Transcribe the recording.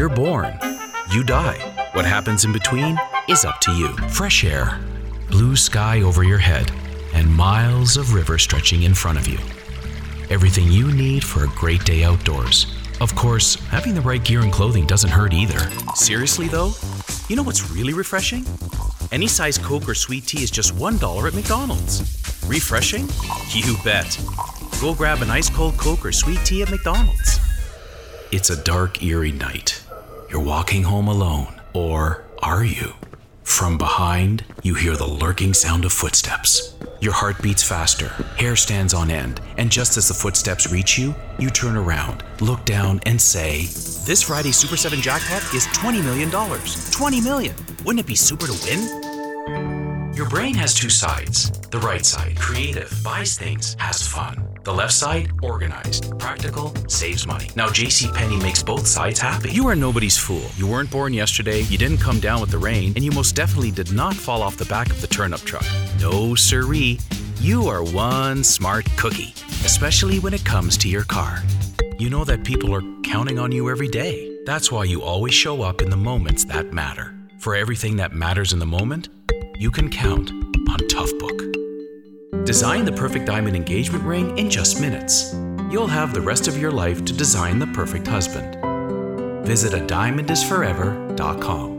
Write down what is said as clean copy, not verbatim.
You're born. You die. What happens in between is up to you. Fresh air, blue sky over your head, and miles of river stretching in front of you. Everything you need for a great day outdoors. Of course, having the right gear and clothing doesn't hurt either. Seriously though, you know what's really refreshing? Any size Coke or sweet tea is just $1 at McDonald's. Refreshing? You bet. Go grab an ice cold Coke or sweet tea at McDonald's. It's a dark, eerie night. You're walking home alone. Or are you? From behind, you hear the lurking sound of footsteps. Your heart beats faster, hair stands on end, and just as the footsteps reach you, you turn around, look down, and say, "This Friday's Super 7 jackpot is $20 million. $20 million! Wouldn't it be super to win?" Your brain has two sides. The right side, creative, buys things, has fun. The left side, organized, practical, saves money. Now JCPenney makes both sides happy. You are nobody's fool. You weren't born yesterday, you didn't come down with the rain, and you most definitely did not fall off the back of the turnip truck. No siree. You are one smart cookie, especially when it comes to your car. You know that people are counting on you every day. That's why you always show up in the moments that matter. For everything that matters in the moment, you can count on Toughbook. Design the perfect diamond engagement ring in just minutes. You'll have the rest of your life to design the perfect husband. Visit adiamondisforever.com.